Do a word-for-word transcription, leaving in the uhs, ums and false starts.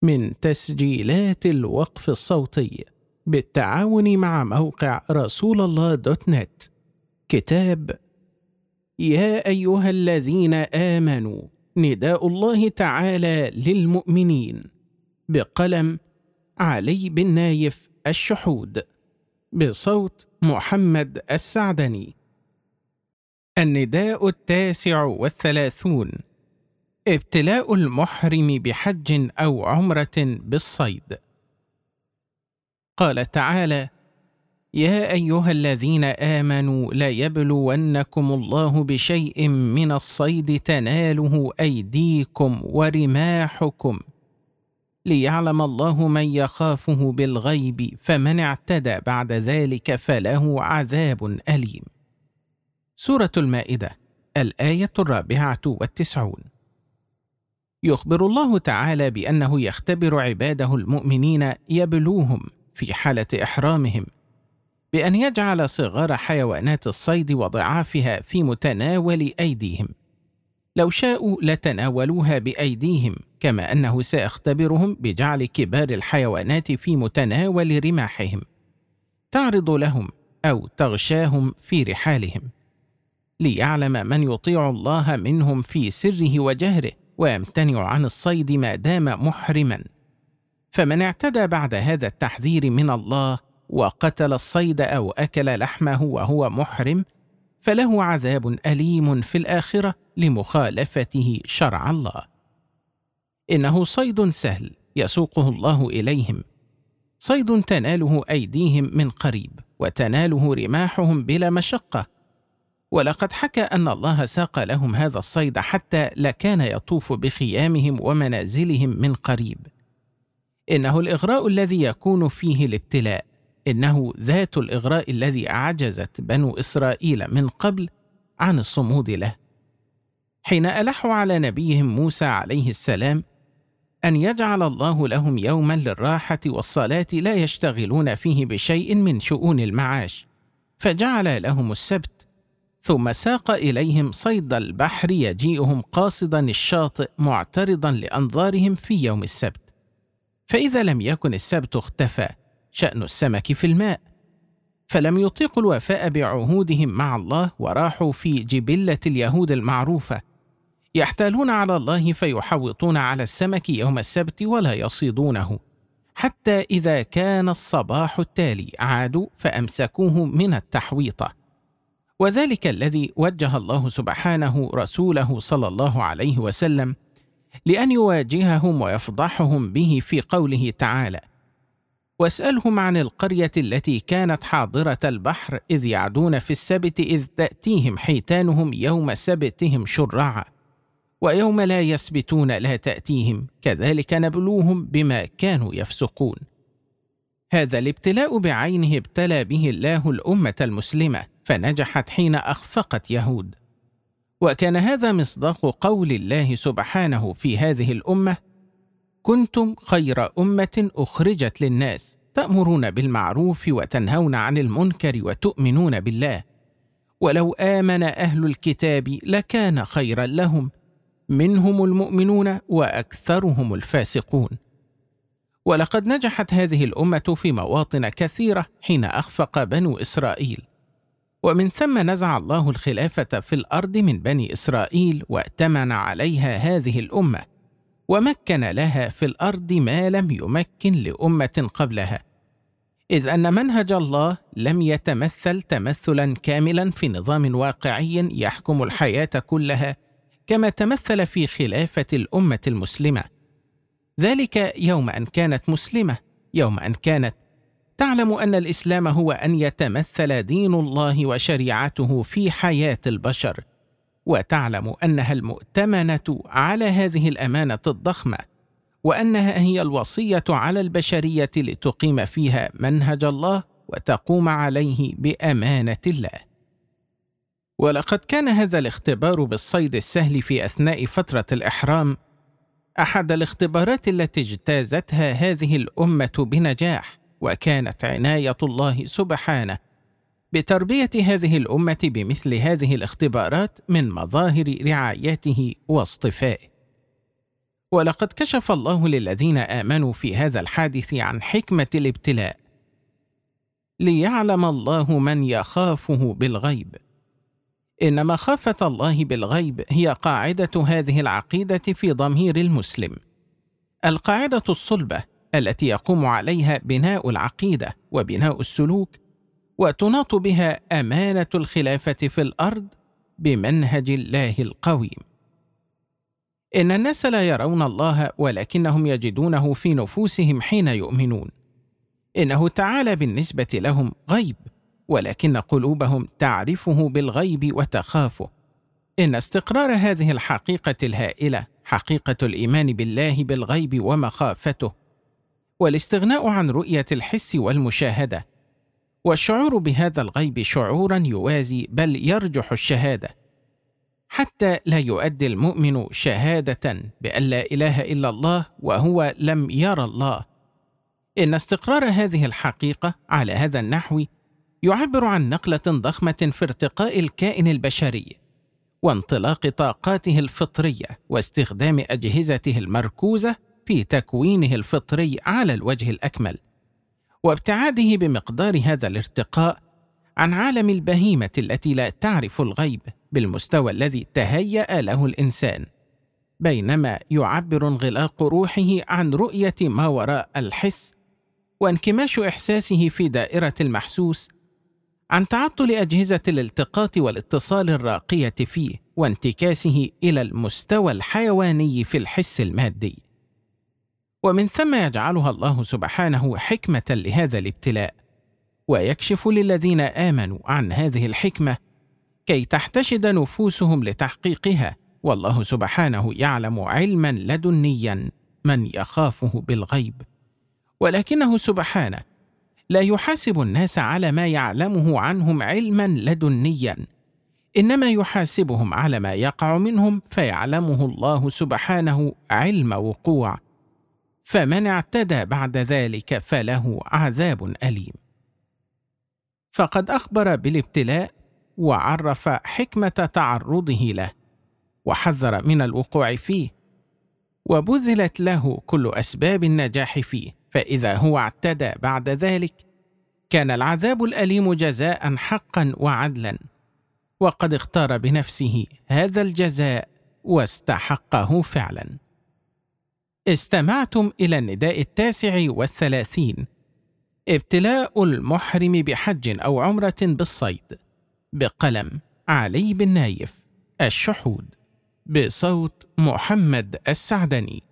من تسجيلات الوقف الصوتي بالتعاون مع موقع رسول الله دوت نت. كتاب يا أيها الذين آمنوا، نداء الله تعالى للمؤمنين، بقلم علي بن نايف الشحود، بصوت محمد السعدني. النداء التاسع والثلاثون: ابتلاء المحرم بحج أو عمرة بالصيد. قال تعالى: يا أيها الذين آمنوا ليبلونكم الله بشيء من الصيد تناله أيديكم ورماحكم ليعلم الله من يخافه بالغيب، فمن اعتدى بعد ذلك فله عذاب أليم. سورة المائدة، الآية الرابعة والتسعون. يخبر الله تعالى بأنه يختبر عباده المؤمنين، يبلوهم في حالة إحرامهم، بأن يجعل صغار حيوانات الصيد وضعافها في متناول أيديهم. لو شاءوا لتناولوها بأيديهم، كما أنه سيختبرهم بجعل كبار الحيوانات في متناول رماحهم، تعرض لهم أو تغشاهم في رحالهم، ليعلم من يطيع الله منهم في سره وجهره ويمتنع عن الصيد ما دام محرما. فمن اعتدى بعد هذا التحذير من الله وقتل الصيد أو أكل لحمه وهو محرم، فله عذاب أليم في الآخرة لمخالفته شرع الله. إنه صيد سهل يسوقه الله إليهم، صيد تناله أيديهم من قريب وتناله رماحهم بلا مشقة. ولقد حكى أن الله ساق لهم هذا الصيد حتى لكان يطوف بخيامهم ومنازلهم من قريب. إنه الإغراء الذي يكون فيه الابتلاء، إنه ذات الإغراء الذي أعجزت بنو إسرائيل من قبل عن الصمود له، حين ألحوا على نبيهم موسى عليه السلام أن يجعل الله لهم يوما للراحة والصلاة لا يشتغلون فيه بشيء من شؤون المعاش، فجعل لهم السبت، ثم ساق إليهم صيد البحر يجيئهم قاصدا الشاطئ معترضا لأنظارهم في يوم السبت. فإذا لم يكن السبت اختفى شأن السمك في الماء، فلم يطيقوا الوفاء بعهودهم مع الله، وراحوا في جبلة اليهود المعروفة، يحتالون على الله فيحوطون على السمك يوم السبت ولا يصيدونه، حتى إذا كان الصباح التالي عادوا فأمسكوه من التحويطة. وذلك الذي وجه الله سبحانه رسوله صلى الله عليه وسلم لأن يواجههم ويفضحهم به في قوله تعالى: واسألهم عن القرية التي كانت حاضرة البحر إذ يعدون في السبت إذ تأتيهم حيتانهم يوم سبتهم شرعا ويوم لا يسبتون لا تأتيهم كذلك نبلوهم بما كانوا يفسقون. هذا الابتلاء بعينه ابتلى به الله الأمة المسلمة فنجحت حين أخفقت يهود، وكان هذا مصداق قول الله سبحانه في هذه الأمة: كنتم خير أمة أخرجت للناس تأمرون بالمعروف وتنهون عن المنكر وتؤمنون بالله، ولو آمن أهل الكتاب لكان خيرا لهم، منهم المؤمنون وأكثرهم الفاسقون. ولقد نجحت هذه الأمة في مواطن كثيرة حين أخفق بنو إسرائيل، ومن ثم نزع الله الخلافة في الأرض من بني إسرائيل وأتمن عليها هذه الأمة، ومكن لها في الأرض ما لم يمكن لأمة قبلها، إذ أن منهج الله لم يتمثل تمثلا كاملا في نظام واقعي يحكم الحياة كلها كما تمثل في خلافة الأمة المسلمة، ذلك يوم أن كانت مسلمة، يوم أن كانت تعلم أن الإسلام هو أن يتمثل دين الله وشريعته في حياة البشر، وتعلم أنها المؤتمنة على هذه الأمانة الضخمة، وأنها هي الوصية على البشرية لتقيم فيها منهج الله وتقوم عليه بأمانة الله. ولقد كان هذا الاختبار بالصيد السهل في أثناء فترة الإحرام أحد الاختبارات التي اجتازتها هذه الأمة بنجاح، وكانت عناية الله سبحانه بتربية هذه الأمة بمثل هذه الاختبارات من مظاهر رعايته واصطفائه. ولقد كشف الله للذين آمنوا في هذا الحادث عن حكمة الابتلاء، ليعلم الله من يخافه بالغيب. إن مخافة الله بالغيب هي قاعدة هذه العقيدة في ضمير المسلم، القاعدة الصلبة التي يقوم عليها بناء العقيدة وبناء السلوك، وتناط بها أمانة الخلافة في الأرض بمنهج الله القويم. إن الناس لا يرون الله ولكنهم يجدونه في نفوسهم حين يؤمنون. إنه تعالى بالنسبة لهم غيب، ولكن قلوبهم تعرفه بالغيب وتخافه. إن استقرار هذه الحقيقة الهائلة، حقيقة الإيمان بالله بالغيب ومخافته، والاستغناء عن رؤية الحس والمشاهدة، والشعور بهذا الغيب شعورا يوازي بل يرجح الشهادة، حتى لا يؤدي المؤمن شهادة بأن لا إله إلا الله وهو لم يرى الله. إن استقرار هذه الحقيقة على هذا النحو يعبر عن نقلة ضخمة في ارتقاء الكائن البشري وانطلاق طاقاته الفطرية واستخدام أجهزته المركوزة في تكوينه الفطري على الوجه الأكمل، وابتعاده بمقدار هذا الارتقاء عن عالم البهيمة التي لا تعرف الغيب بالمستوى الذي تهيأ له الإنسان، بينما يعبر انغلاق روحه عن رؤية ما وراء الحس وانكماش إحساسه في دائرة المحسوس عن تعطل أجهزة الالتقاط والاتصال الراقية فيه وانتكاسه إلى المستوى الحيواني في الحس المادي. ومن ثم يجعلها الله سبحانه حكمة لهذا الابتلاء، ويكشف للذين آمنوا عن هذه الحكمة كي تحتشد نفوسهم لتحقيقها، والله سبحانه يعلم علما لدنيا من يخافه بالغيب، ولكنه سبحانه لا يحاسب الناس على ما يعلمه عنهم علما لدنيا، إنما يحاسبهم على ما يقع منهم فيعلمه الله سبحانه علم وقوع، فمن اعتدى بعد ذلك فله عذاب أليم. فقد أخبر بالابتلاء وعرف حكمة تعرضه له، وحذر من الوقوع فيه، وبذلت له كل أسباب النجاح فيه، فإذا هو اعتدى بعد ذلك كان العذاب الأليم جزاء حقا وعدلا، وقد اختار بنفسه هذا الجزاء واستحقه فعلا. استمعتم إلى النداء التاسع والثلاثين، ابتلاء المحرم بحج أو عمرة بالصيد، بقلم علي بن نايف، الشحود، بصوت محمد السعدني.